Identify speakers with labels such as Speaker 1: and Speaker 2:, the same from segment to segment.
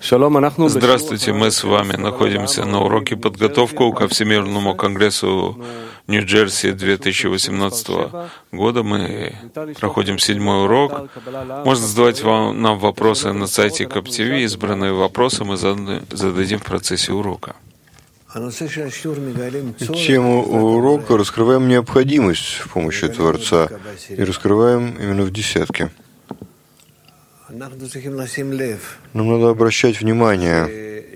Speaker 1: Здравствуйте, мы с вами находимся на уроке подготовку ко Всемирному конгрессу Нью-Джерси 2018 года. Мы проходим 7-й урок. Можно задавать нам вопросы на сайте КАП-ТВ. Избранные вопросы мы зададим в процессе урока.
Speaker 2: Тему урока «Раскрываем необходимость с помощью Творца» и раскрываем именно в десятке. Нам надо обращать внимание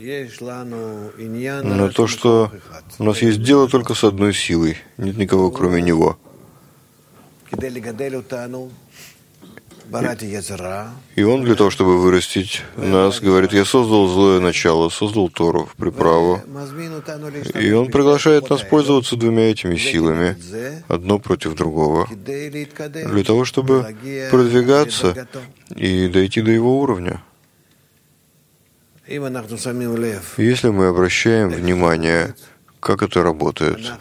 Speaker 2: на то, что у нас есть дело только с одной силой, нет никого кроме Него. И Он для того, чтобы вырастить нас, говорит: «Я создал злое начало, создал Тору, приправу». И Он приглашает нас пользоваться двумя этими силами, одно против другого, для того, чтобы продвигаться и дойти до Его уровня. Если мы обращаем внимание, как это работает,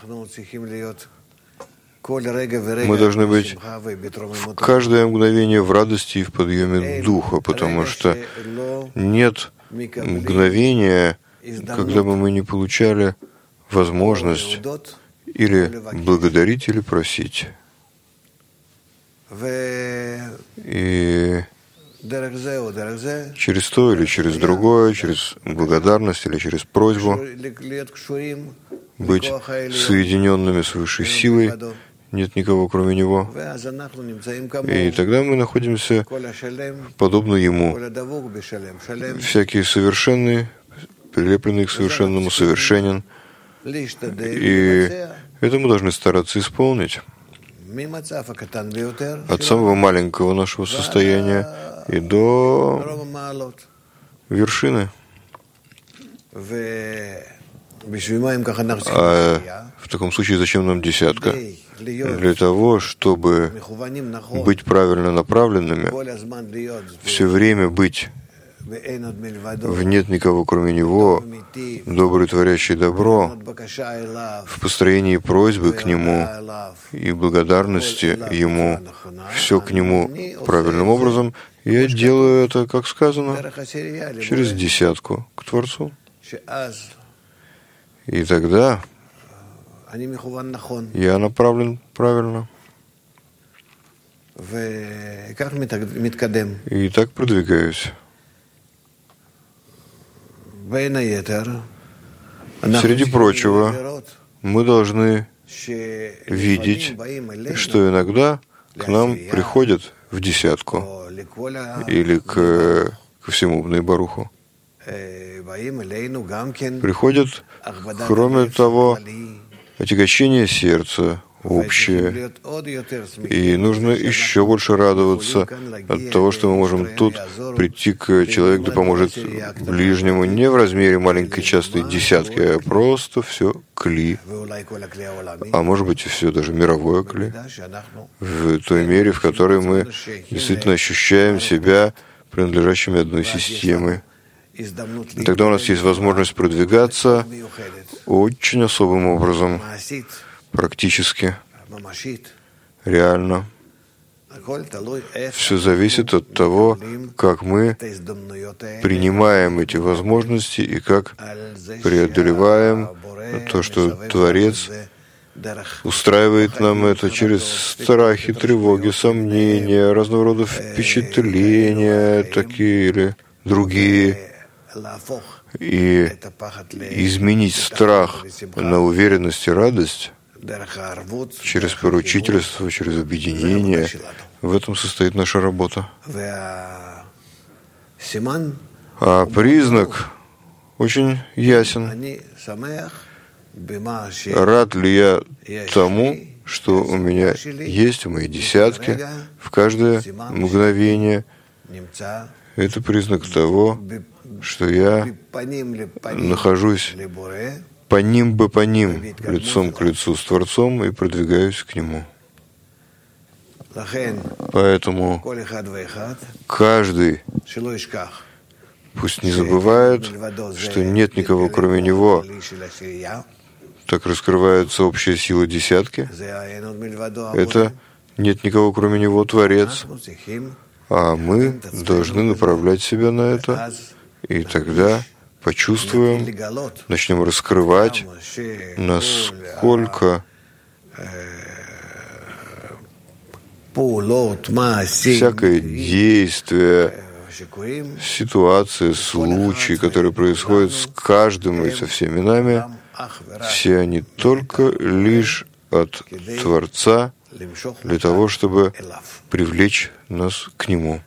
Speaker 2: мы должны быть в каждое мгновение в радости и в подъеме духа, потому что нет мгновения, когда бы мы не получали возможность или благодарить, или просить. И через то или через другое, через благодарность или через просьбу быть соединенными с высшей силой, нет никого кроме Него. И тогда мы находимся подобно Ему. Всякий совершенный, прилепленный к совершенному, совершенен. И это мы должны стараться исполнить. От самого маленького нашего состояния и до вершины. А в таком случае зачем нам десятка? Для того, чтобы быть правильно направленными, все время быть в «нет никого кроме Него», добрый, творящий добро, в построении просьбы к Нему и благодарности Ему, все к Нему правильным образом. Я делаю это, как сказано, через десятку к Творцу. И тогда я направлен правильно. И так продвигаюсь. Среди прочего, мы должны видеть, что иногда к нам приходят в десятку или ко всему Бней Баруху. Приходят, кроме того, отягощение сердца общее. И нужно еще больше радоваться от того, что мы можем тут прийти к человеку, да поможет ближнему, не в размере маленькой частой десятки, а просто все кли. А может быть, и все даже мировое кли. В той мере, в которой мы действительно ощущаем себя принадлежащими одной системе. И тогда у нас есть возможность продвигаться очень особым образом, практически, реально. Все зависит от того, как мы принимаем эти возможности и как преодолеваем то, что Творец устраивает нам это через страхи, тревоги, сомнения, разного рода впечатления, такие или другие. И изменить страх на уверенность и радость через поручительство, через объединение. В этом состоит наша работа. А признак очень ясен. Рад ли я тому, что у меня есть в моей десятке, в каждое мгновение? Это признак того, что я нахожусь по ним, лицом к лицу с Творцом и продвигаюсь к Нему. Поэтому каждый пусть не забывает, что нет никого кроме Него. Так раскрывается общая сила десятки. Это нет никого кроме Него, Творец. А мы должны направлять себя на это И тогда почувствуем, начнем раскрывать, насколько всякое действие, ситуации, случаи, которые происходят с каждым и со всеми нами, все они только лишь от Творца для того, чтобы привлечь нас к Нему.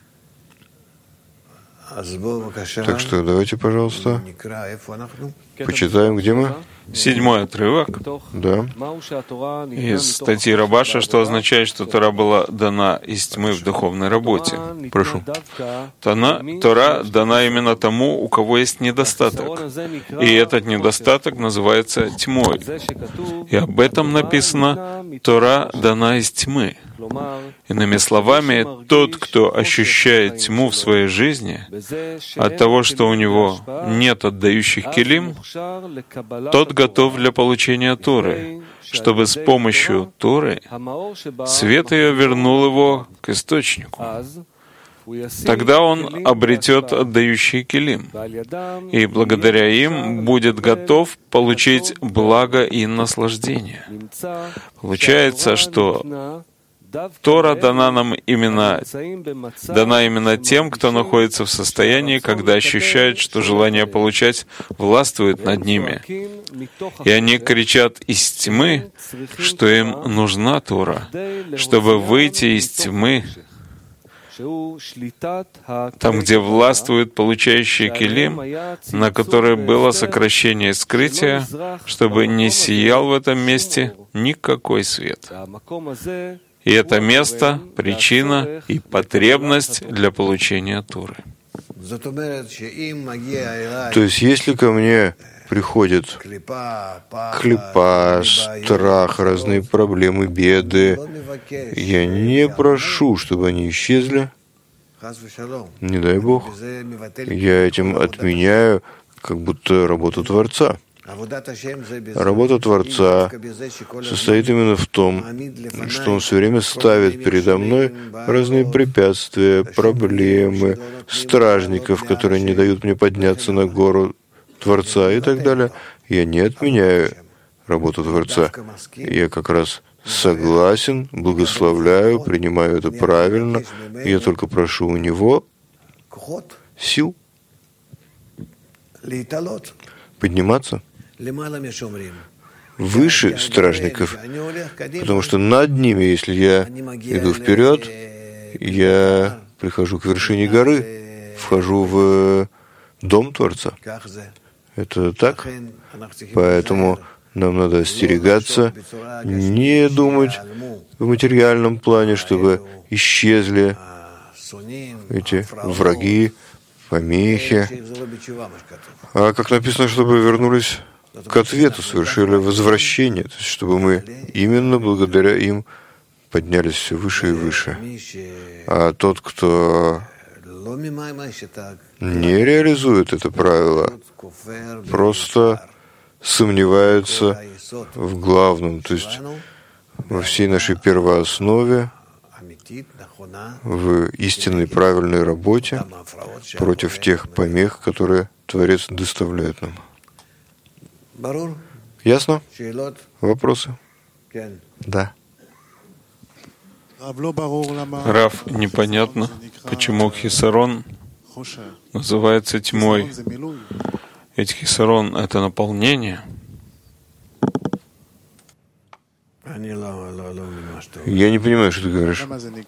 Speaker 2: Так что давайте, пожалуйста, почитаем, где мы.
Speaker 1: 7-й отрывок
Speaker 2: Да.
Speaker 1: из статьи Рабаша, что означает, что Тора была дана из тьмы в духовной работе.
Speaker 2: Прошу.
Speaker 1: Тора дана именно тому, у кого есть недостаток. И этот недостаток называется тьмой. И об этом написано: Тора дана из тьмы. Иными словами, тот, кто ощущает тьму в своей жизни, от того, что у него нет отдающих келим, тот готов для получения Торы, чтобы с помощью Торы свет ее вернул его к источнику. Тогда он обретет отдающий келим, и благодаря им будет готов получить благо и наслаждение. Получается, что Тора дана именно тем, кто находится в состоянии, когда ощущает, что желание получать властвует над ними. И они кричат из тьмы, что им нужна Тора, чтобы выйти из тьмы, там, где властвует получающий келим, на которое было сокращение скрытия, чтобы не сиял в этом месте никакой свет. И это место, причина и потребность для получения Торы.
Speaker 2: То есть, если ко мне приходит клипа, страх, разные проблемы, беды, я не прошу, чтобы они исчезли, не дай Бог. Я этим отменяю как будто работу Творца. Работа Творца состоит именно в том, что Он все время ставит передо мной разные препятствия, проблемы, стражников, которые не дают мне подняться на гору Творца и так далее. Я не отменяю работу Творца. Я как раз согласен, благословляю, принимаю это правильно. Я только прошу у Него сил подниматься выше стражников, потому что над ними, если я иду вперед, я прихожу к вершине горы, вхожу в дом Творца. Это так? Поэтому нам надо остерегаться, не думать в материальном плане, чтобы исчезли эти враги, помехи, а как написано, чтобы вернулись к ответу, совершили возвращение, то есть чтобы мы именно благодаря им поднялись все выше и выше. А тот, кто не реализует это правило, просто сомневается в главном, то есть во всей нашей первооснове, в истинной правильной работе против тех помех, которые Творец доставляет нам. Ясно? Вопросы? Да.
Speaker 1: Рав, непонятно, почему хисарон называется тьмой. Ведь хисарон — это наполнение.
Speaker 2: Я не понимаю, что ты говоришь.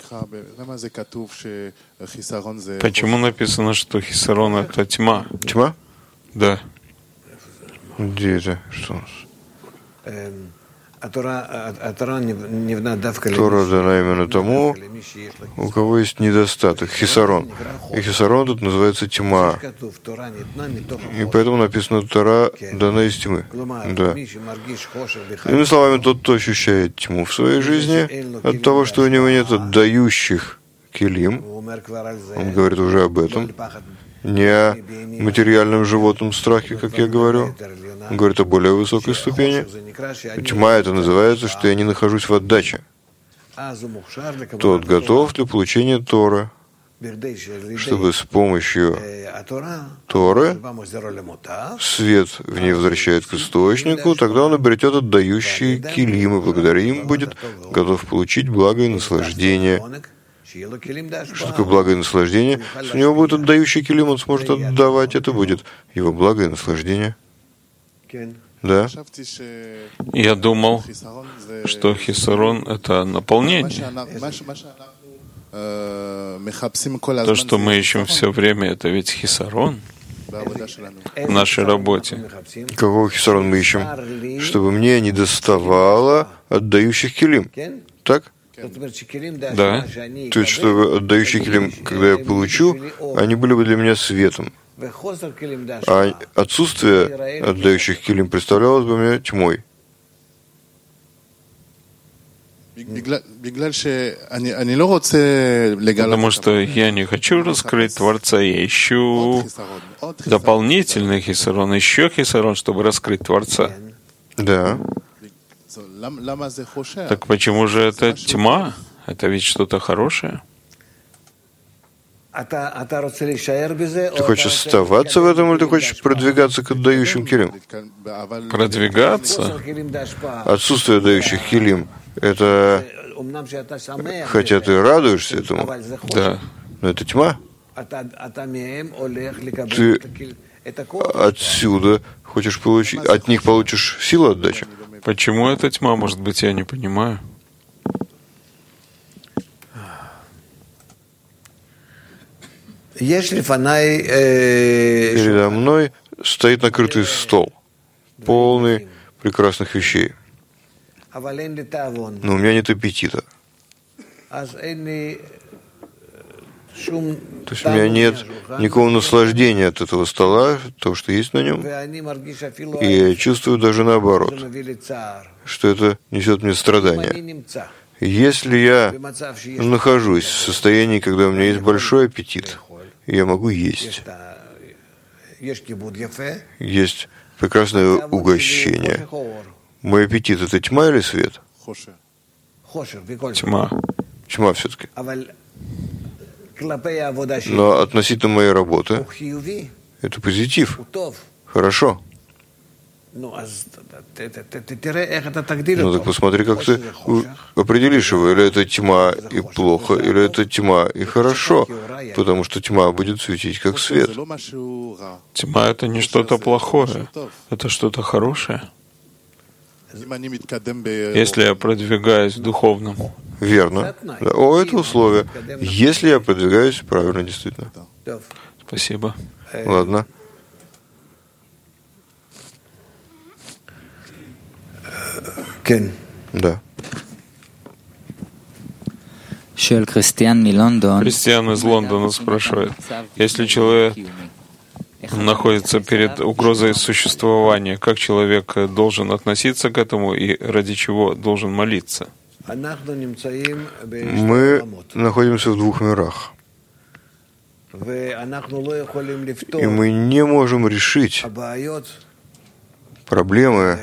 Speaker 1: Почему написано, что хисарон — это тьма?
Speaker 2: Тьма?
Speaker 1: Да.
Speaker 2: Где это? Что у нас? Тора дана именно тому, у кого есть недостаток, хисарон. И хисарон тут называется тьма. И поэтому написано, Тора дана из тьмы. Да. Иными словами, тот, кто ощущает тьму в своей жизни, от того, что у него нет отдающих келим, он говорит уже об этом, не о материальном животном страхе, как я говорю, он говорит о более высокой ступени. Тьма это называется, что я не нахожусь в отдаче. Тот готов для получения Торы. чтобы с помощью Торы свет в ней возвращает к источнику, тогда он обретет отдающие килим, и благодаря им будет готов получить благо и наслаждение. Что такое благо и наслаждение? Если у него будет отдающий килим, он сможет отдавать, это будет его благо и наслаждение. Да.
Speaker 1: Я думал, что хисарон — это наполнение. То, что мы ищем все время, это ведь хисарон в нашей работе.
Speaker 2: Какого хисарон мы ищем? Чтобы мне не доставало отдающих килим. Так?
Speaker 1: Да.
Speaker 2: То есть, чтобы отдающие килим, когда я получу, они были бы для меня светом. А отсутствие отдающих килим представлялось бы мне тьмой.
Speaker 1: Потому что я не хочу раскрыть Творца, я ищу дополнительный хисарон, еще хисарон, чтобы раскрыть Творца.
Speaker 2: Да.
Speaker 1: Так почему же это тьма? Это ведь что-то хорошее.
Speaker 2: Ты хочешь оставаться в этом, или ты хочешь продвигаться к отдающим килим?
Speaker 1: Продвигаться?
Speaker 2: Отсутствие отдающих килим — это... Хотя ты радуешься этому,
Speaker 1: Да.
Speaker 2: но это тьма. Ты отсюда хочешь получить, от них получишь силу отдачи.
Speaker 1: Почему это тьма? Может быть, я не понимаю.
Speaker 2: Передо мной стоит накрытый стол, полный прекрасных вещей. Но у меня нет аппетита. То есть у меня нет никакого наслаждения от этого стола, того, что есть на нем. И я чувствую даже наоборот, что это несет мне страдания. Если я нахожусь в состоянии, когда у меня есть большой аппетит, и я могу есть, есть прекрасное угощение. Мой аппетит — это тьма или свет?
Speaker 1: Тьма.
Speaker 2: Тьма все-таки. Но относительно моей работы это позитив. Хорошо. Ну так посмотри, как ты определишь его. Или это тьма и плохо, или это тьма и хорошо. Потому что тьма будет светить как свет.
Speaker 1: Тьма — это не что-то плохое, это что-то хорошее. Если я продвигаюсь духовно.
Speaker 2: Верно. Да. О, это условие. Если я продвигаюсь правильно, действительно.
Speaker 1: Спасибо.
Speaker 2: Ладно. Да.
Speaker 1: Кристиан из Лондона спрашивает, если человек находится перед угрозой существования, как человек должен относиться к этому и ради чего должен молиться?
Speaker 2: Мы находимся в двух мирах. И мы не можем решить проблемы,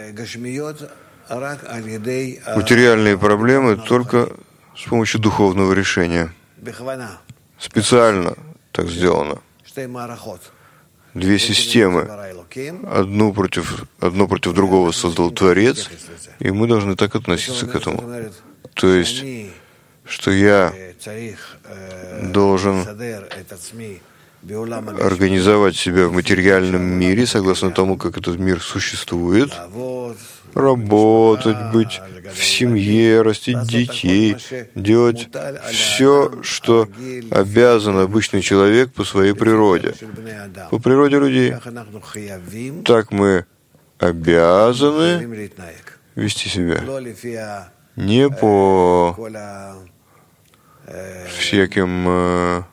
Speaker 2: материальные проблемы только с помощью духовного решения. Специально так сделано. Две системы. Одну против другого создал Творец, и мы должны так относиться к этому. То есть, что я должен организовать себя в материальном мире, согласно тому, как этот мир существует, работать, быть в семье, растить детей, делать все, что обязан обычный человек по своей природе, по природе людей. Так мы обязаны вести себя не по всяким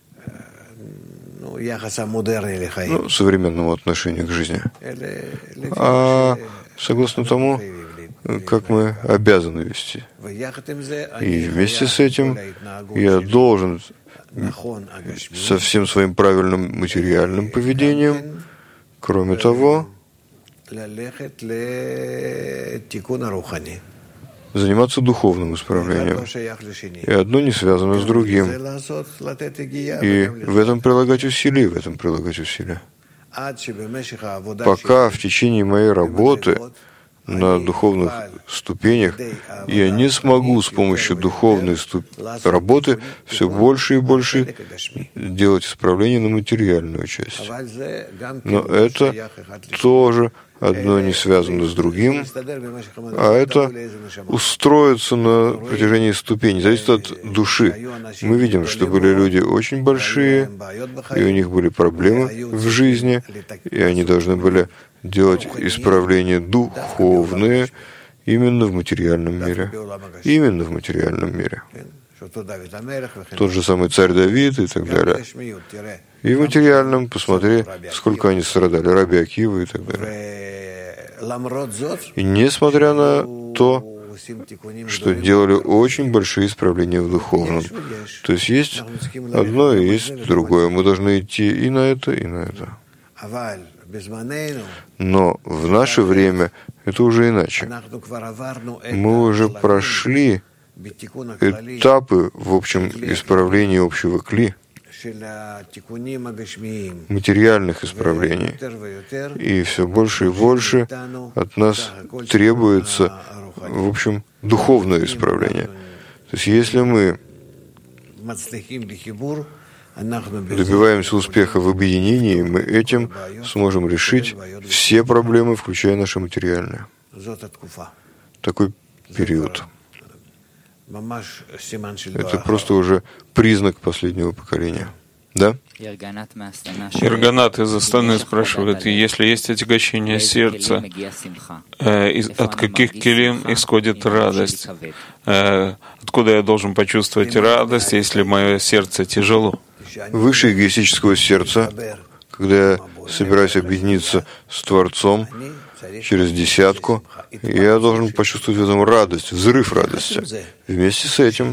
Speaker 2: современному отношению к жизни, а согласно тому, как мы обязаны вести. И вместе с этим я должен со всем своим правильным материальным поведением, кроме того, заниматься духовным исправлением. И одно не связано с другим. И в этом прилагать усилия, Пока в течение моей работы на духовных ступенях я не смогу с помощью духовной работы все больше и больше делать исправление на материальную часть. Но это тоже одно не связано с другим, а это устроится на протяжении ступеней, зависит от души. Мы видим, что были люди очень большие, и у них были проблемы в жизни, и они должны были делать исправления духовные именно в материальном мире. Именно в материальном мире. Тот же самый царь Давид и так далее. И в материальном, посмотри, сколько они страдали, Раби Акива и так далее. И несмотря на то, что делали очень большие исправления в духовном. То есть есть одно и есть другое. Мы должны идти и на это, и на это. Но в наше время это уже иначе. Мы уже прошли этапы в общем исправлении общего кли, материальных исправлений. И все больше и больше от нас требуется, в общем, духовное исправление. То есть если мы добиваемся успеха в объединении, мы этим сможем решить все проблемы, включая наши материальные. Такой период. Это просто уже признак последнего поколения. Да?
Speaker 1: Ирганат из Астаны спрашивает, если есть отягощение сердца, от каких келим исходит радость? Откуда я должен почувствовать радость, если мое сердце тяжело?
Speaker 2: Выше эгоистического сердца, когда я собираюсь объединиться с Творцом через десятку, я должен почувствовать в этом радость, взрыв радости. Вместе с этим,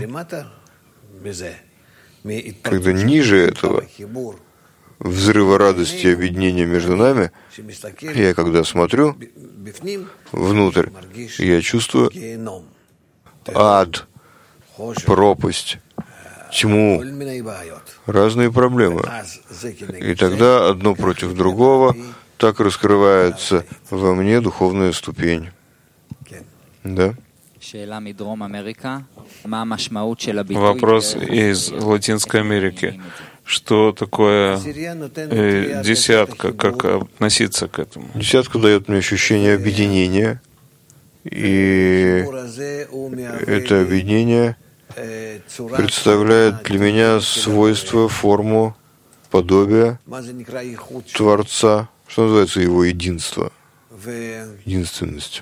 Speaker 2: когда ниже этого взрыва радости и объединения между нами, я когда смотрю внутрь, я чувствую ад, пропасть, тьму, разные проблемы. И тогда одно против другого так раскрывается во мне духовная ступень. Да?
Speaker 1: Вопрос из Латинской Америки. Что такое десятка? Как относиться к этому?
Speaker 2: Десятка дает мне ощущение объединения. И это объединение представляет для меня свойство, форму, подобие Творца, что называется его единство, единственность.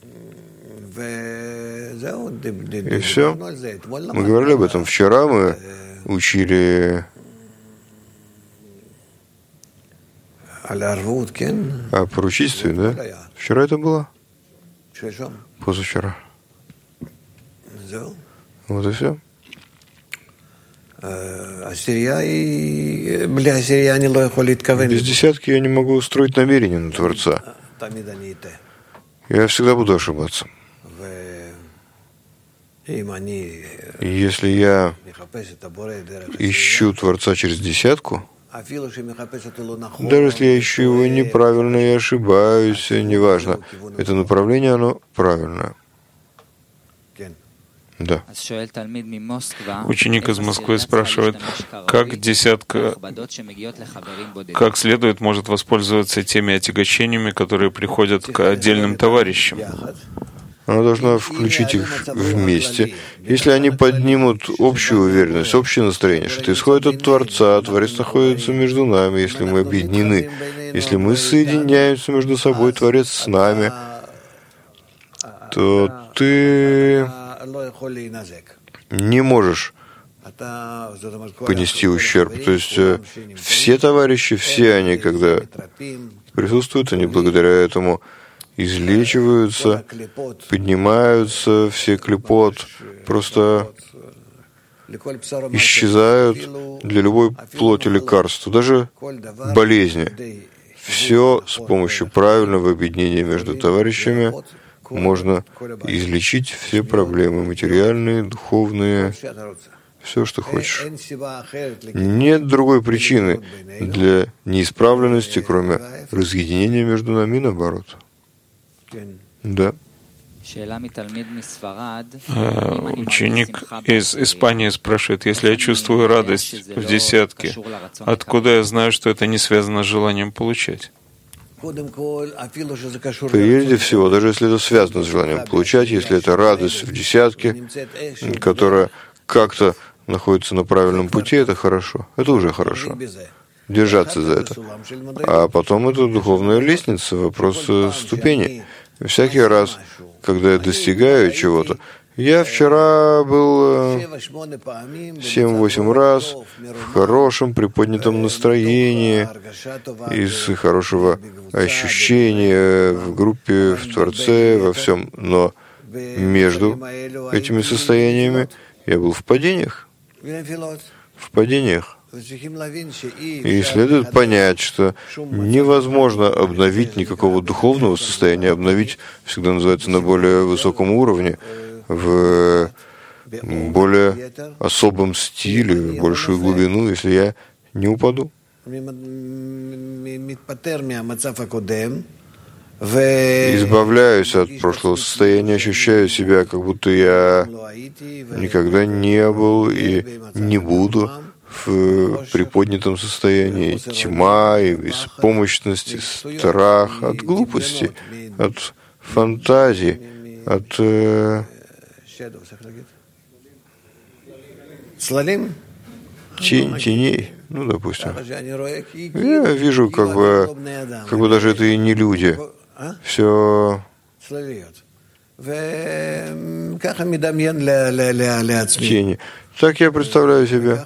Speaker 2: И все. Мы говорили об этом вчера, мы учили о поручительстве, да? Вчера это было? Позавчера. Вот и все. Без десятки я не могу устроить намерение на Творца. Я всегда буду ошибаться. И если я ищу Творца через десятку, даже если я ищу его неправильно и ошибаюсь, неважно, это направление, оно правильное. Да.
Speaker 1: Ученик из Москвы спрашивает, как десятка, как следует, может воспользоваться теми отягощениями, которые приходят к отдельным товарищам.
Speaker 2: Она должна включить их вместе. Если они поднимут общую уверенность, общее настроение, что это исходит от Творца, Творец находится между нами, если мы объединены, если мы соединяемся между собой, Творец с нами, то ты не можешь понести ущерб. То есть все товарищи, все они, когда присутствуют, они благодаря этому излечиваются, поднимаются, все клепот просто исчезают для любой плоти лекарства, даже болезни. Все с помощью правильного объединения между товарищами, можно излечить все проблемы, материальные, духовные, все, что хочешь. Нет другой причины для неисправленности, кроме разъединения между нами, наоборот. Да.
Speaker 1: Ученик из Испании спрашивает, если я чувствую радость в десятке, откуда я знаю, что это не связано с желанием получать?
Speaker 2: Прежде всего, даже если это связано с желанием получать, если это радость в десятке, которая как-то находится на правильном пути, это хорошо. Это уже хорошо. Держаться за это. А потом это духовная лестница, вопрос ступеней. Всякий раз, когда я достигаю чего-то, я вчера был 7-8 раз в хорошем приподнятом настроении, из хорошего ощущения в группе, в Творце, во всем. Но между этими состояниями я был в падениях. В падениях. И следует понять, что невозможно обновить никакого духовного состояния. Обновить всегда называется на более высоком уровне, в более особом стиле, в большую глубину, если я не упаду. Избавляюсь от прошлого состояния, ощущаю себя, как будто я никогда не был и не буду в приподнятом состоянии. Тьма и беспомощность, страх от глупости, от фантазии, от теней, ну, допустим. Я вижу, как бы даже это и не люди. Все тени. Так я представляю себя.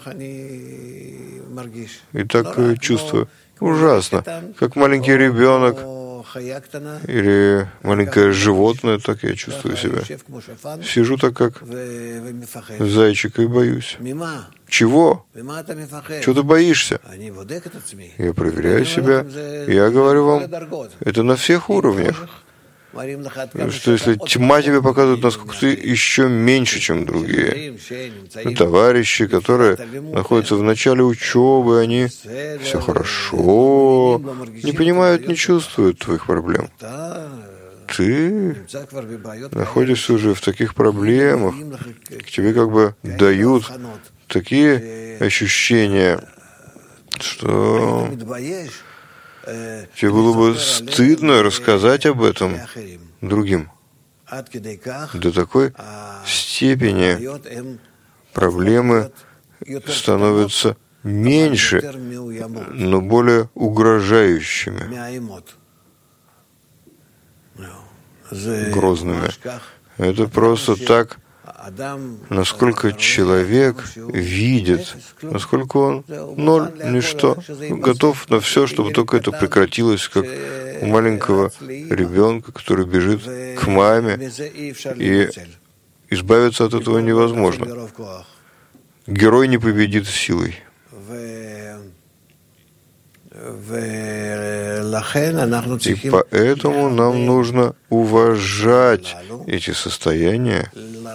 Speaker 2: И так чувствую. Ужасно. Как маленький ребенок или маленькое животное, так я чувствую себя. Сижу так, как зайчик, и боюсь. Чего? Чего ты боишься? Я проверяю себя. Я говорю вам, это на всех уровнях. Что если тьма тебе показывает, насколько ты еще меньше, чем другие. Товарищи, которые находятся в начале учебы, они все хорошо, не понимают, не чувствуют твоих проблем. Ты находишься уже в таких проблемах, к тебе как бы дают такие ощущения, что тебе было бы стыдно рассказать об этом другим. До такой степени проблемы становятся меньше, но более угрожающими, грозными. Это просто так, насколько человек видит, насколько он ноль, ничто, готов на все, чтобы только это прекратилось, как у маленького ребенка, который бежит к маме, и избавиться от этого невозможно. Герой не победит силой. И поэтому нам нужно уважать эти состояния,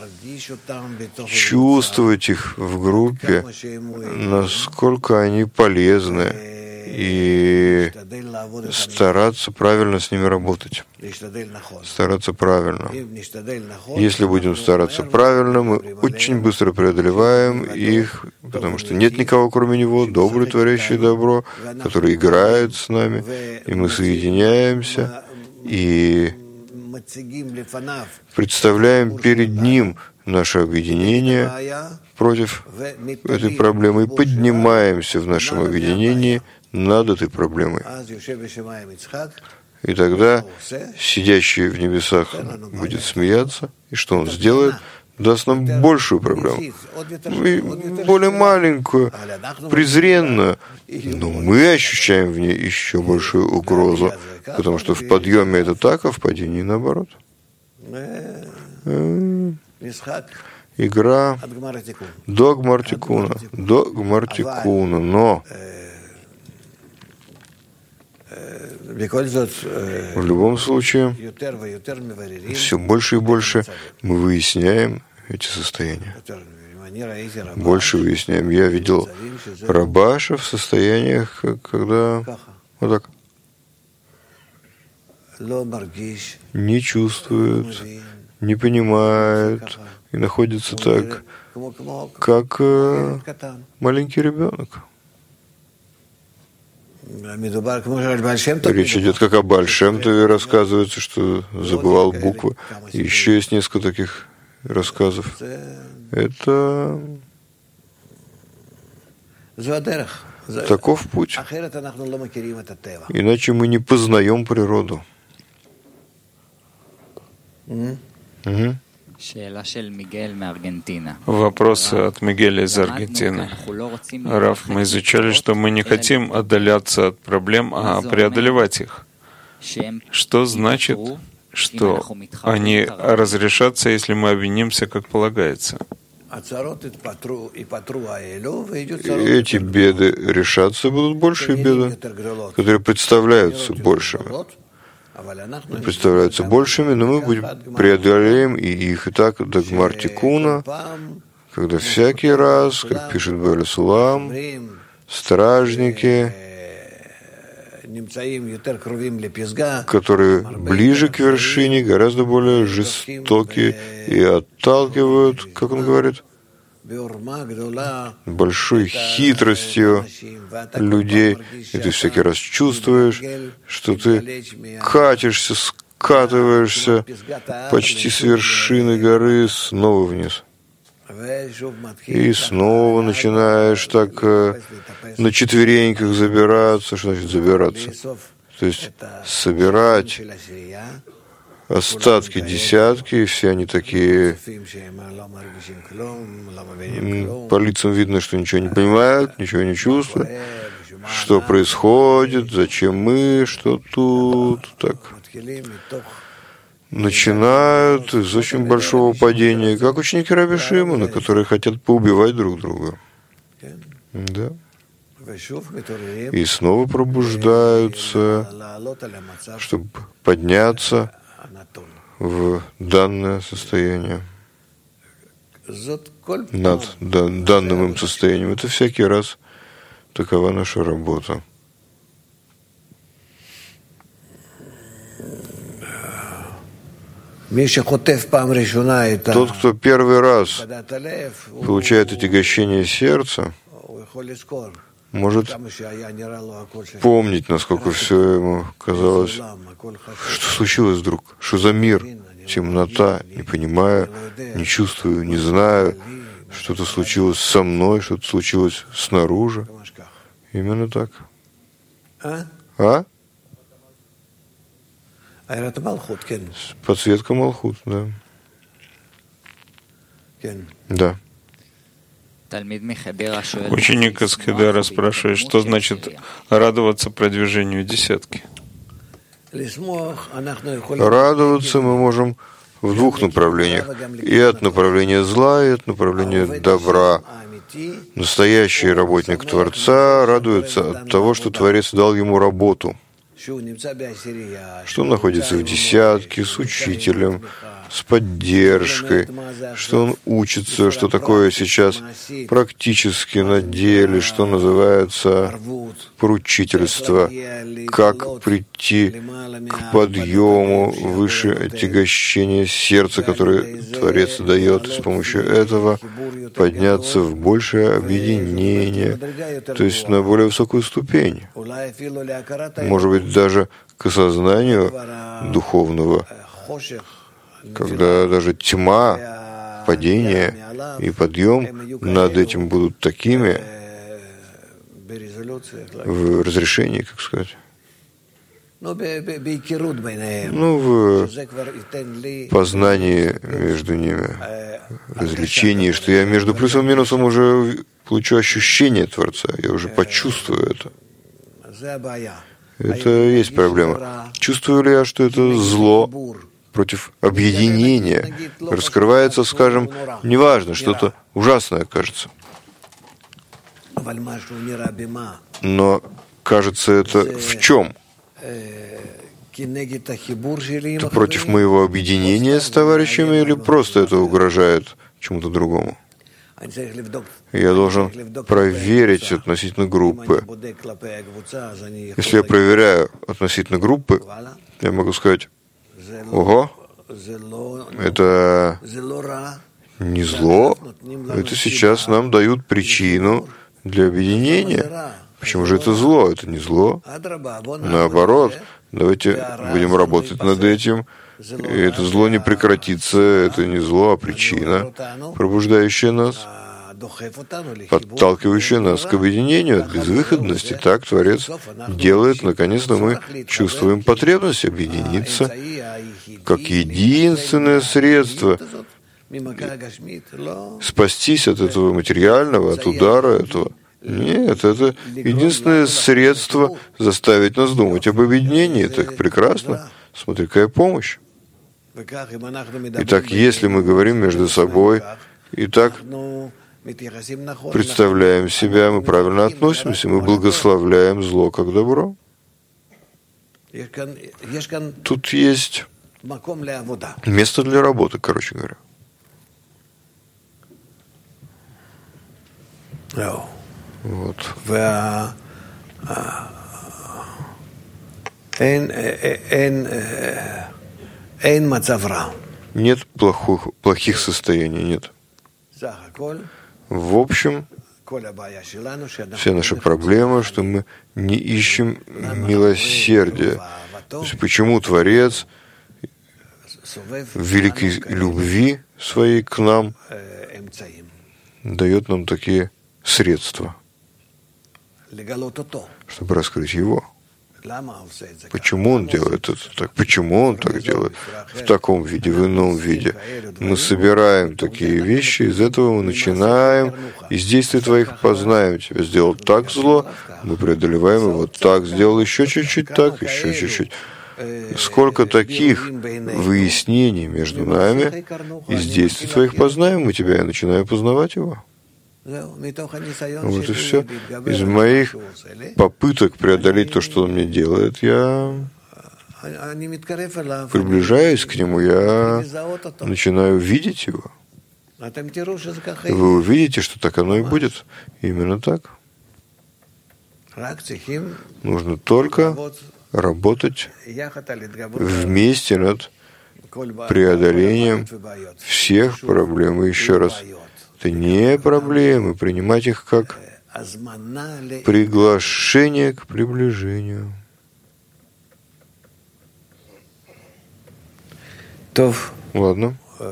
Speaker 2: чувствовать их в группе, насколько они полезны, и стараться правильно с ними работать. Стараться правильно. Если будем стараться правильно, мы очень быстро преодолеваем их, потому что нет никого, кроме Него, добрый, творящий добро, который играет с нами, и мы соединяемся, и представляем перед Ним наше объединение против этой проблемы и поднимаемся в нашем объединении над этой проблемой. И тогда сидящий в небесах будет смеяться, и что он сделает? Даст нам большую проблему, и более маленькую, презренную, но мы ощущаем в ней еще большую угрозу, потому что в подъеме это так, а в падении наоборот. Игра до Гмар-Тикуна, но В любом случае, все больше и больше мы выясняем эти состояния. Больше выясняем. Я видел Рабаша в состояниях, когда вот так не чувствует, не понимает и находится так, как маленький ребенок. Речь идет, как о Бааль Шем Тове рассказывается, что забывал буквы. И еще есть несколько таких рассказов. Это таков путь. Иначе мы не познаем природу.
Speaker 1: Вопрос от Мигеля из Аргентины. Раф, мы изучали, что мы не хотим отдаляться от проблем, а преодолевать их. Что значит, что они разрешатся, если мы обвинимся, как полагается?
Speaker 2: Эти беды решатся, будут большие беды, которые представляются большими. Представляются большими, но мы преодолеем и их. И так до Гмар Тикуна, когда всякий раз, как пишет Бааль Сулам, стражники, которые ближе к вершине, гораздо более жестокие и отталкивают, как он говорит, большой хитростью людей, и ты всякий раз чувствуешь, что ты катишься, скатываешься почти с вершины горы снова вниз. И снова начинаешь так на четвереньках забираться. Что значит забираться? То есть собирать остатки десятки, и все они такие, по лицам видно, что ничего не понимают, ничего не чувствуют, что происходит, зачем мы, что тут, так. Начинают из очень большого падения, как ученики Раби Шимона, которые хотят поубивать друг друга. Да. И снова пробуждаются, чтобы подняться в данное состояние, над данным им состоянием. Это всякий раз такова наша работа. Тот, кто первый раз получает отягощение сердца, может помнить, насколько все ему казалось, что случилось вдруг, что за мир, темнота, не понимаю, не чувствую, не знаю, что-то случилось со мной, что-то случилось снаружи. Именно так. А? Подсветка Малхут, да. Да.
Speaker 1: Ученик из Хедера спрашивает, что значит радоваться продвижению десятки?
Speaker 2: Радоваться мы можем в двух направлениях. И от направления зла, и от направления добра. Настоящий работник Творца радуется от того, что Творец дал ему работу, что он находится в десятке с учителем, с поддержкой, что он учится, что такое сейчас практически на деле, что называется поручительство, как прийти к подъему выше отягощения сердца, которое Творец дает, и с помощью этого подняться в большее объединение, то есть на более высокую ступень, может быть, даже к осознанию духовного, когда даже тьма, падение и подъем над этим будут такими в разрешении, как сказать, в познании между ними, развлечении, что я между плюсом и минусом уже получу ощущение Творца, я уже почувствую это. Это и есть проблема. Чувствую ли я, что это зло против объединения раскрывается, скажем, неважно, что-то ужасное кажется. Но кажется это в чем? Это против моего объединения с товарищами или просто это угрожает чему-то другому? Я должен проверить относительно группы. Если я проверяю относительно группы, я могу сказать: ого, это не зло, это сейчас нам дают причину для объединения. Почему же это зло? Это не зло. Наоборот, давайте будем работать над этим. И это зло не прекратится, это не зло, а причина, пробуждающая нас, подталкивающая нас к объединению от безвыходности. Так Творец делает, наконец-то мы чувствуем потребность объединиться как единственное средство спастись от этого материального, от удара этого. Нет, это единственное средство заставить нас думать об объединении. Так прекрасно. Смотри, какая помощь. Итак, если мы говорим между собой, и так представляем себя, мы правильно относимся, мы благословляем зло как добро. Тут есть место для работы, короче говоря. Вот. Нет плохих состояний, нет. В общем, вся наша проблема, что мы не ищем милосердия. То есть почему Творец в великой любви своей к нам дает нам такие средства, чтобы раскрыть Его. Почему Он делает это так? Почему Он так делает? В таком виде, в ином виде. Мы собираем такие вещи, из этого мы начинаем, из действий Твоих познаем. Тебя сделал так зло, мы преодолеваем его так, сделал еще чуть-чуть так, еще чуть-чуть. Сколько таких выяснений между нами, из действий Твоих познаем, и тебя я начинаю познавать Его. Вот и все. Из моих попыток преодолеть то, что он мне делает, я приближаюсь к нему, я начинаю видеть его. Вы увидите, что так оно и будет. Именно так. Нужно только работать вместе над преодолением всех проблем. И еще раз, это не проблемы, принимать их как приглашение к приближению. Ладно.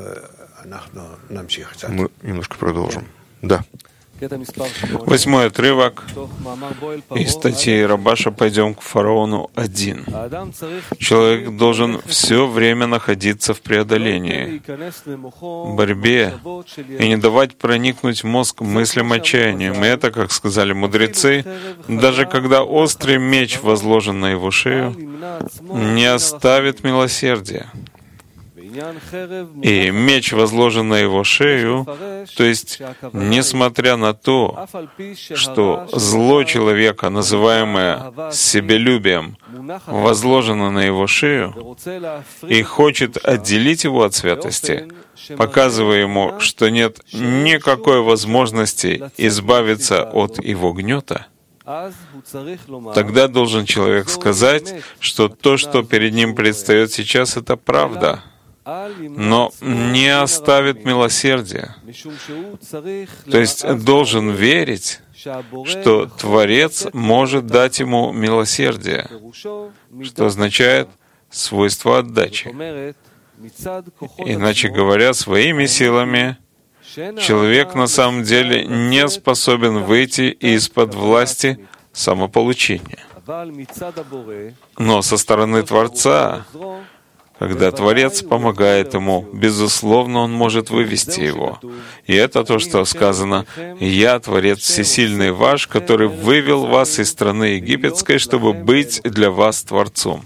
Speaker 2: Мы немножко продолжим. Да.
Speaker 1: 8-й отрывок из статьи Рабаша «Пойдем к фараону 1». Человек должен все время находиться в преодолении, борьбе и не давать проникнуть в мозг мыслям отчаянием. И это, как сказали мудрецы, даже когда острый меч возложен на его шею, не оставит милосердия. И меч возложен на его шею, то есть, несмотря на то, что зло человека, называемое себелюбием, возложено на его шею и хочет отделить его от святости, показывая ему, что нет никакой возможности избавиться от его гнета, тогда должен человек сказать, что то, что перед ним предстает сейчас, это правда, но не оставит милосердия. То есть должен верить, что Творец может дать ему милосердие, что означает свойство отдачи. Иначе говоря, своими силами человек на самом деле не способен выйти из-под власти самополучения. Но со стороны Творца, когда Творец помогает ему, безусловно, он может вывести его. И это то, что сказано: «Я, Творец Всесильный ваш, который вывел вас из страны египетской, чтобы быть для вас Творцом».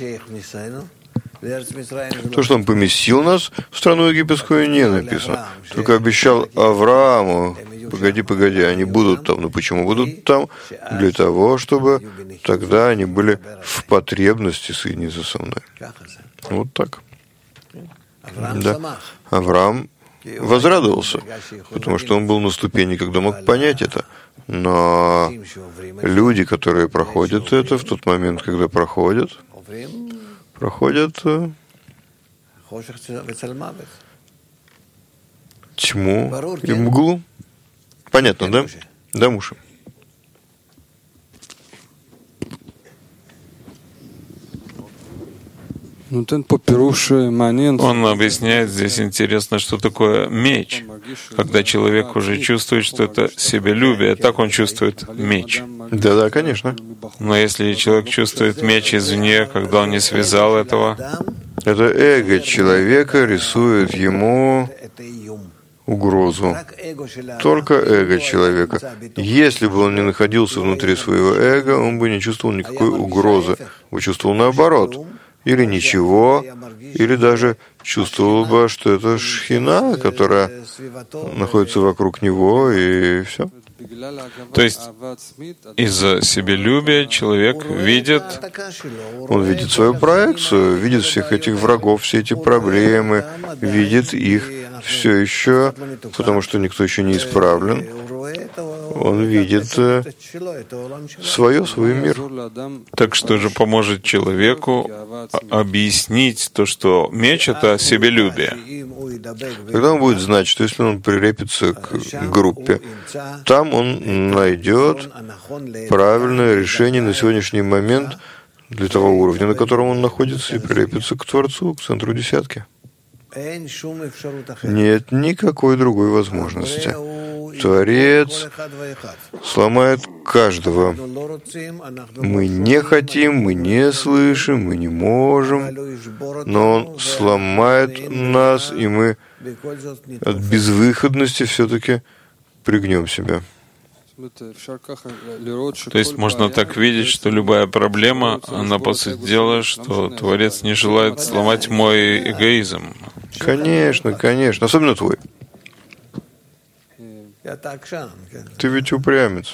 Speaker 2: То, что Он поместил нас в страну египетскую, не написано. Только обещал Аврааму погоди, они будут там. Но почему будут там? Для того, чтобы тогда они были в потребности соединиться со мной. Вот так. Да. Авраам возрадовался, потому что он был на ступени, когда мог понять это. Но люди, которые проходят это в тот момент, когда проходят тьму и мглу. Понятно, да? Да, Муша.
Speaker 1: Он объясняет здесь интересно, что такое меч. Когда человек уже чувствует, что это себялюбие, так он чувствует меч.
Speaker 2: Да, конечно.
Speaker 1: Но если человек чувствует меч извне, когда он не связал этого,
Speaker 2: это эго человека рисует ему угрозу. Только эго человека. Если бы он не находился внутри своего эго, он бы не чувствовал никакой угрозы. Он чувствовал наоборот. Или ничего, или даже чувствовал бы, что это шхина, которая находится вокруг него, и все.
Speaker 1: То есть из-за себялюбия человек видит...
Speaker 2: Он видит свою проекцию, видит всех этих врагов, все эти проблемы, видит их все еще, потому что никто еще не исправлен. Он видит свой мир.
Speaker 1: Так что же поможет человеку объяснить то, что меч — это себялюбие?
Speaker 2: Когда он будет знать, что если он прилепится к группе, там он найдет правильное решение на сегодняшний момент для того уровня, на котором он находится, и прилепится к Творцу, к центру десятки. Нет никакой другой возможности. Творец сломает каждого. Мы не хотим, мы не слышим, мы не можем, но Он сломает нас, и мы от безвыходности все-таки пригнем себя.
Speaker 1: То есть можно так видеть, что любая проблема, она по сути дела, что Творец не желает сломать мой эгоизм.
Speaker 2: Конечно, особенно твой. Ты ведь упрямец.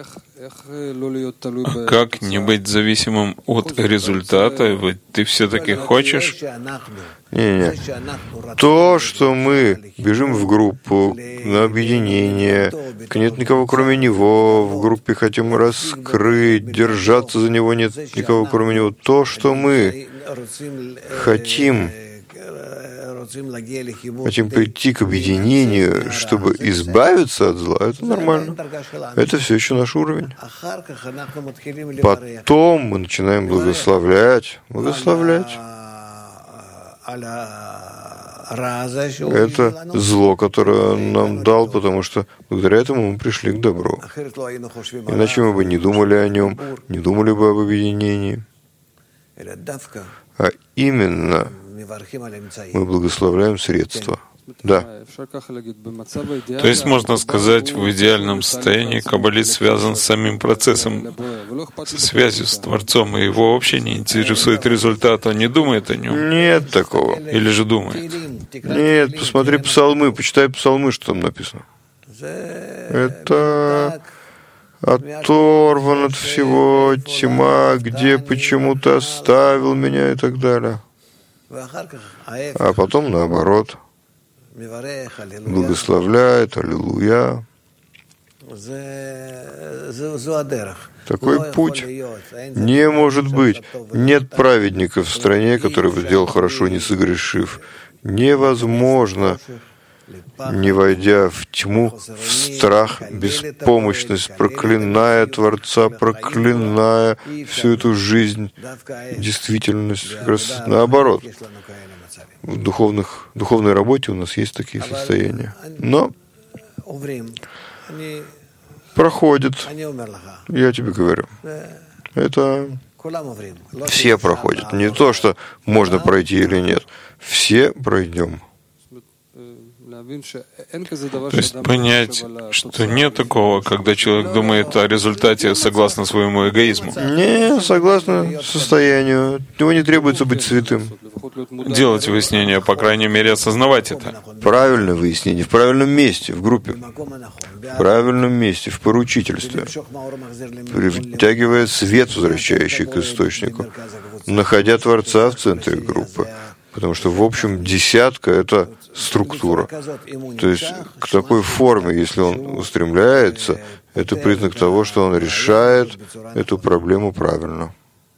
Speaker 1: Как не быть зависимым от результата? Ведь ты все-таки хочешь?
Speaker 2: Не. То, что мы бежим в группу, на объединение, нет никого кроме него, в группе хотим раскрыть, держаться за него, нет никого кроме него. То, что мы хотим прийти к объединению, чтобы избавиться от зла, это нормально. Это все еще наш уровень. Потом мы начинаем благословлять. Это зло, которое он нам дал, потому что благодаря этому мы пришли к добру. Иначе мы бы не думали о нем, не думали бы об объединении. А именно мы благословляем средства. Да.
Speaker 1: То есть можно сказать, в идеальном состоянии каббалист связан с самим процессом, со связью с Творцом, и его вообще не интересует результат, он не думает о нем?
Speaker 2: Нет такого.
Speaker 1: Или же думает?
Speaker 2: Нет, посмотри псалмы, почитай псалмы, что там написано. Это оторван от всего, тьма, где почему-то оставил меня и так далее. А потом наоборот. Благословляет, аллилуйя. Такой путь не может быть. Нет праведника в стране, который бы сделал хорошо, не согрешив. Невозможно, не войдя в тьму, в страх, беспомощность, проклиная Творца, проклиная всю эту жизнь, действительность. Как раз наоборот. В духовной работе у нас есть такие состояния. Но проходит, я тебе говорю, это все проходят. Не то, что можно пройти или нет. Все пройдем.
Speaker 1: То есть понять, что нет такого, когда человек думает о результате согласно своему эгоизму.
Speaker 2: Не, согласно состоянию. Его не требуется быть святым.
Speaker 1: Делать выяснение, по крайней мере, осознавать это.
Speaker 2: Правильное выяснение, в правильном месте, в группе. В правильном месте, в поручительстве. Притягивая свет, возвращающий к источнику. Находя Творца в центре группы. Потому что, в общем, десятка — это структура. То есть к такой форме, если он устремляется, это признак того, что он решает эту проблему правильно.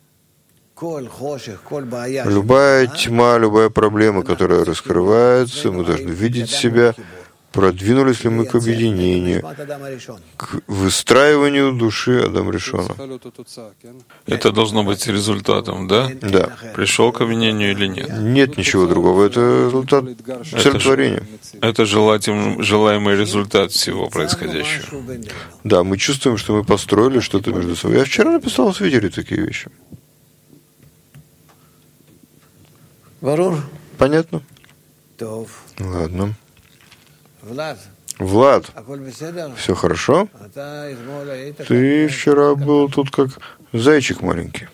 Speaker 2: Любая тьма, любая проблема, которая раскрывается, мы должны видеть себя, продвинулись ли мы к объединению, к выстраиванию души Адама Ришона.
Speaker 1: Это должно быть результатом, да?
Speaker 2: Да.
Speaker 1: Пришел к обвинению или нет?
Speaker 2: Нет ничего другого. Это результат целетворения.
Speaker 1: Это желаемый результат всего происходящего.
Speaker 2: Да, мы чувствуем, что мы построили что-то между собой. Я вчера написал в Твиттере такие вещи. Понятно? Ладно. Влад, все хорошо? Ты вчера был тут как зайчик маленький.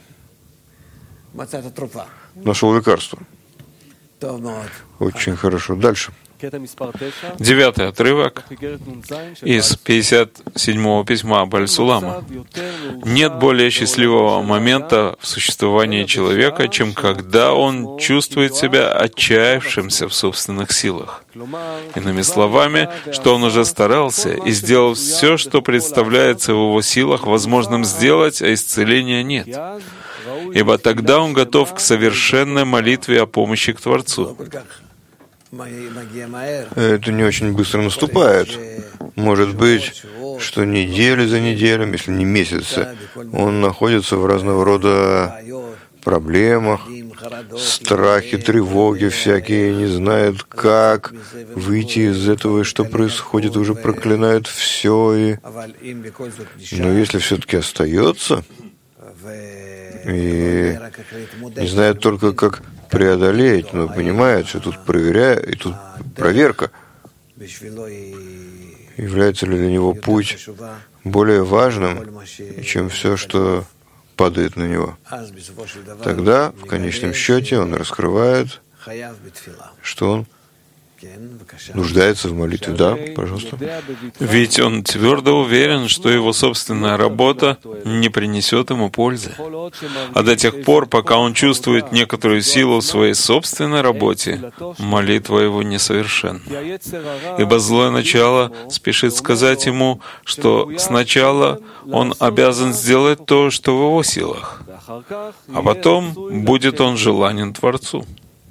Speaker 2: Нашел лекарство. Очень хорошо. Дальше.
Speaker 1: 9-й отрывок из 57-го письма Баль-Сулама. Нет более счастливого момента в существовании человека, чем когда он чувствует себя отчаявшимся в собственных силах. Иными словами, что он уже старался и сделал все, что представляется в его силах возможным сделать, а исцеления нет. Ибо тогда он готов к совершенной молитве о помощи к Творцу.
Speaker 2: Это не очень быстро наступает. Может быть, что недели за неделями, если не месяцы, он находится в разного рода проблемах, страхи, тревоги всякие, не знает, как выйти из этого, и что происходит, уже проклинает все. Но если все-таки остается, и не знает только, как преодолеть, но понимает, что тут проверяет, и тут проверка. Является ли для него путь более важным, чем все, что падает на него? Тогда, в конечном счете, он раскрывает, что он нуждается в молитве. Да, пожалуйста.
Speaker 1: Ведь он твердо уверен, что его собственная работа не принесет ему пользы. А до тех пор, пока он чувствует некоторую силу в своей собственной работе, молитва его несовершенна. Ибо злое начало спешит сказать ему, что сначала он обязан сделать то, что в его силах, а потом будет он желанен Творцу.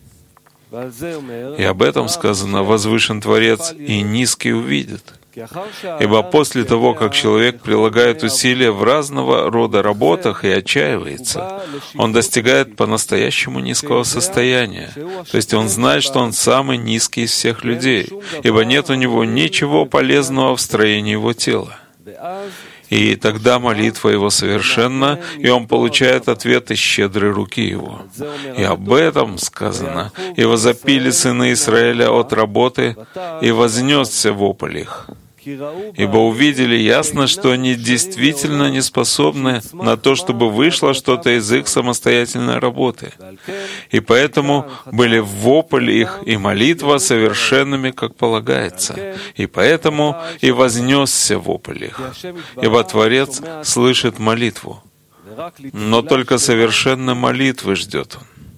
Speaker 1: И об этом сказано: «Возвышен Творец, и низкий увидит». Ибо после того, как человек прилагает усилия в разного рода работах и отчаивается, он достигает по-настоящему низкого состояния. То есть он знает, что он самый низкий из всех людей, ибо нет у него ничего полезного в строении его тела. И тогда молитва его совершенна, и он получает ответ из щедрой руки его. И об этом сказано: «И возопили сыны Израиля от работы, и вознесся вопль их». Ибо увидели ясно, что они действительно не способны на то, чтобы вышло что-то из их самостоятельной работы. И поэтому были вопль их и молитва совершенными, как полагается. И поэтому и вознесся вопль их. Ибо Творец слышит молитву, но только совершенной молитвы ждет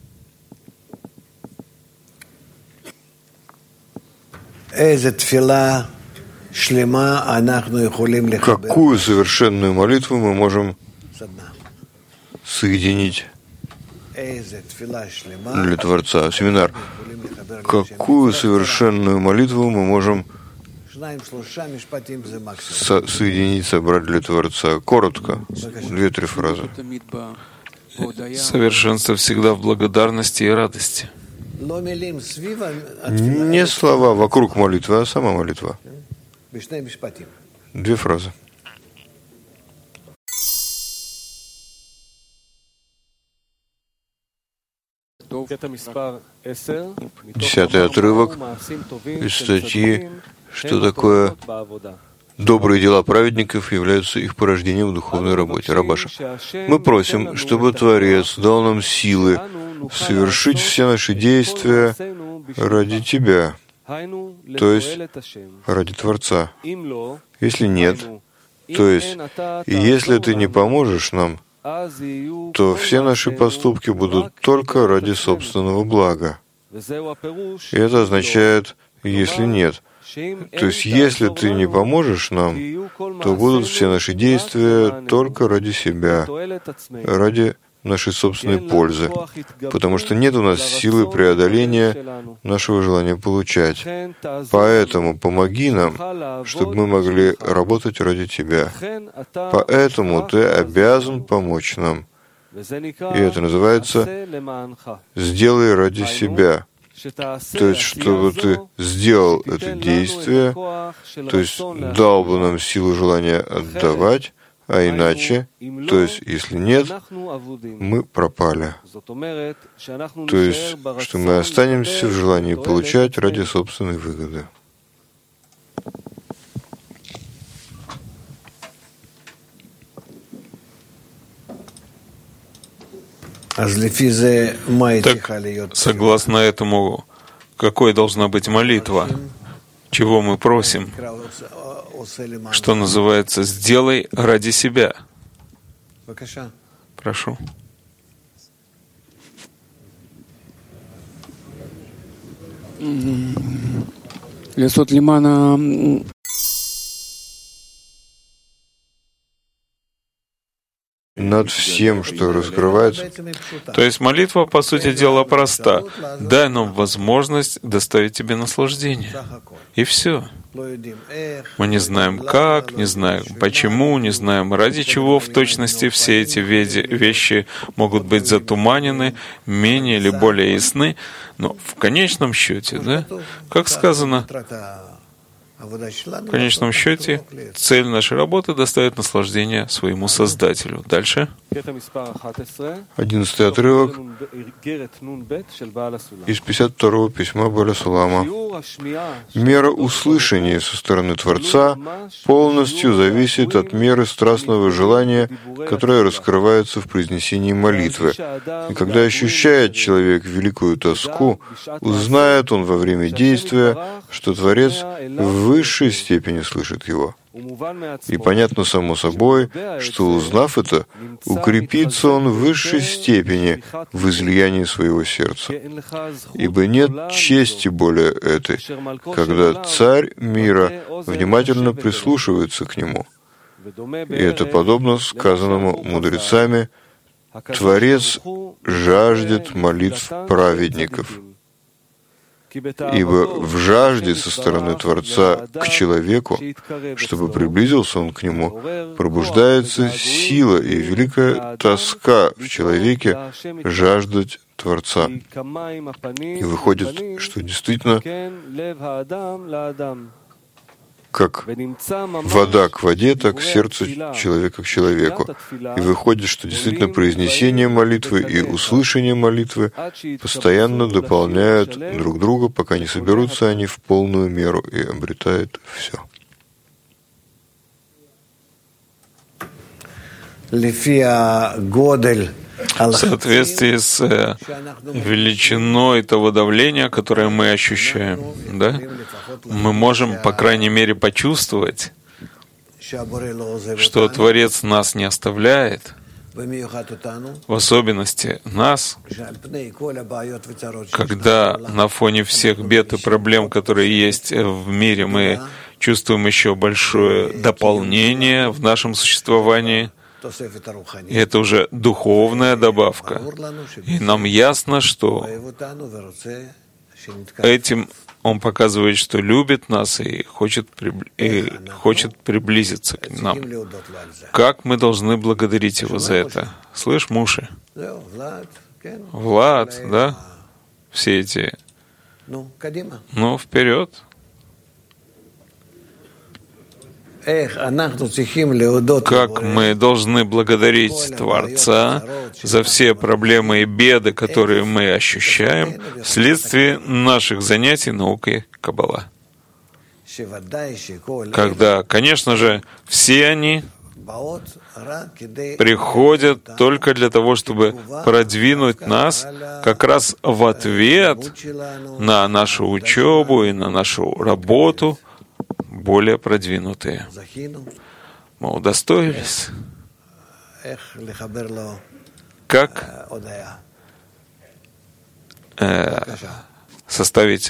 Speaker 1: он.
Speaker 2: Какую совершенную молитву мы можем соединить для Творца? Семинар. Какую совершенную молитву мы можем соединить, собрать для Творца? Коротко, 2-3 фразы.
Speaker 1: Совершенство всегда в благодарности и радости.
Speaker 2: Не слова вокруг молитвы, а сама молитва. 2 фразы. 10-й отрывок из статьи, что такое добрые дела праведников являются их порождением в духовной работе. Рабаша. Мы просим, чтобы Творец дал нам силы совершить все наши действия ради Тебя, то есть ради Творца. Если нет, то есть если Ты не поможешь нам, то все наши поступки будут только ради собственного блага. И это означает, если нет. То есть, если Ты не поможешь нам, то будут все наши действия только ради себя, ради нашей собственной пользы, потому что нет у нас силы преодоления нашего желания получать. Поэтому помоги нам, чтобы мы могли работать ради Тебя. Поэтому Ты обязан помочь нам. И это называется «сделай ради себя». То есть, чтобы Ты сделал это действие, то есть дал бы нам силу желания отдавать, а иначе, то есть, если нет, мы пропали. То есть, что мы останемся в желании получать ради собственной выгоды.
Speaker 1: Так, согласно этому, какой должна быть молитва? Чего мы просим? Что называется «сделай ради себя». Прошу.
Speaker 2: Над всем, что раскрывается.
Speaker 1: То есть молитва, по сути дела, проста. Дай нам возможность доставить Тебе наслаждение. И все. Мы не знаем как, не знаем почему, не знаем ради чего в точности все эти вещи могут быть затуманены, менее или более ясны, но в конечном счете, да, как сказано, в конечном счете, цель нашей работы — доставить наслаждение своему Создателю. Дальше.
Speaker 2: 11-й отрывок из 52-го письма Бааля Сулама. Мера услышания со стороны Творца полностью зависит от меры страстного желания, которое раскрывается в произнесении молитвы. И когда ощущает человек великую тоску, узнает он во время действия, что Творец в высшей степени слышит его. И понятно само собой, что, узнав это, укрепится он в высшей степени в излиянии своего сердца. Ибо нет чести более этой, когда царь мира внимательно прислушивается к нему. И это подобно сказанному мудрецами: «Творец жаждет молитв праведников». Ибо в жажде со стороны Творца к человеку, чтобы приблизился он к нему, пробуждается сила и великая тоска в человеке жаждать Творца. И выходит, что действительно, как вода к воде, так сердце человека к человеку. И выходит, что действительно произнесение молитвы и услышание молитвы постоянно дополняют друг друга, пока не соберутся они в полную меру и обретают все.
Speaker 1: В соответствии с величиной того давления, которое мы ощущаем, да, мы можем, по крайней мере, почувствовать, что Творец нас не оставляет, в особенности нас, когда на фоне всех бед и проблем, которые есть в мире, мы чувствуем еще большое дополнение в нашем существовании. И это уже духовная добавка. И нам ясно, что этим Он показывает, что любит нас и хочет приблизиться к нам. Как мы должны благодарить Его за это? Слышь, Муши? Влад, да? Все эти... Ну, вперед. как мы должны благодарить Творца за все проблемы и беды, которые мы ощущаем вследствие наших занятий наукой Каббала. Когда, конечно же, все они приходят только для того, чтобы продвинуть нас как раз в ответ на нашу учебу и на нашу работу, более продвинутые. Мы удостоились. Как составить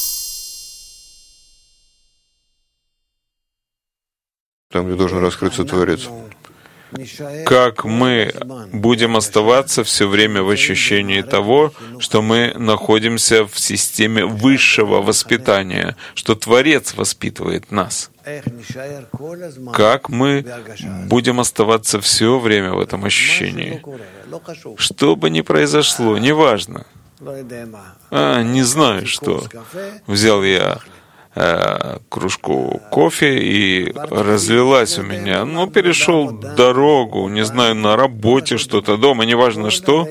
Speaker 2: там, где должен раскрыться Творец.
Speaker 1: Как мы будем оставаться все время в ощущении того, что мы находимся в системе высшего воспитания, что Творец воспитывает нас. Как мы будем оставаться все время в этом ощущении. Что бы ни произошло, неважно. Не знаю, что. Взял я кружку кофе и разлилась у меня. Перешел дорогу, не знаю, на работе что-то, дома, неважно что.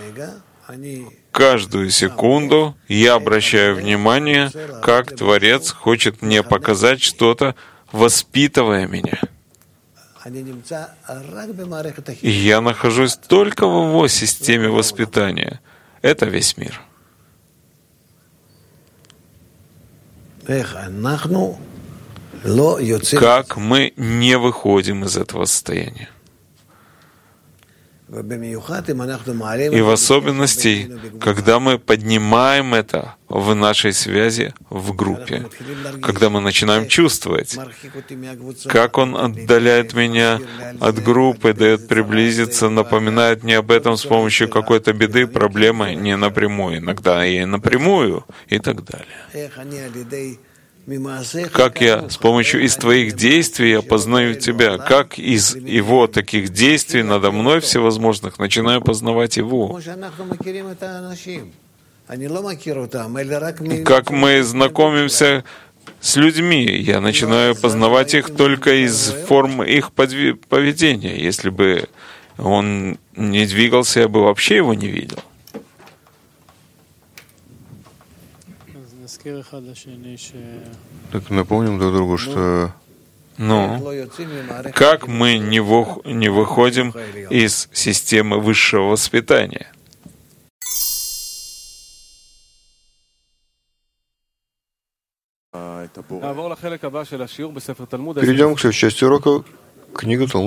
Speaker 1: Каждую секунду я обращаю внимание, как Творец хочет мне показать что-то, воспитывая меня. И я нахожусь только в его системе воспитания. Это весь мир. Как мы не выходим из этого состояния. И в особенности, когда мы поднимаем это в нашей связи в группе, когда мы начинаем чувствовать, как он отдаляет меня от группы, дает приблизиться, напоминает мне об этом с помощью какой-то беды, проблемы, не напрямую, иногда и напрямую, и так далее. Как я с помощью из твоих действий опознаю тебя, как из его таких действий надо мной всевозможных начинаю познавать его. Как мы знакомимся с людьми, я начинаю познавать их только из форм их поведения. Если бы он не двигался, я бы вообще его не видел.
Speaker 2: Так напомним друг другу, что
Speaker 1: как мы не выходим из системы высшего воспитания?
Speaker 2: перейдем к следующей части урока, книга Талмуд.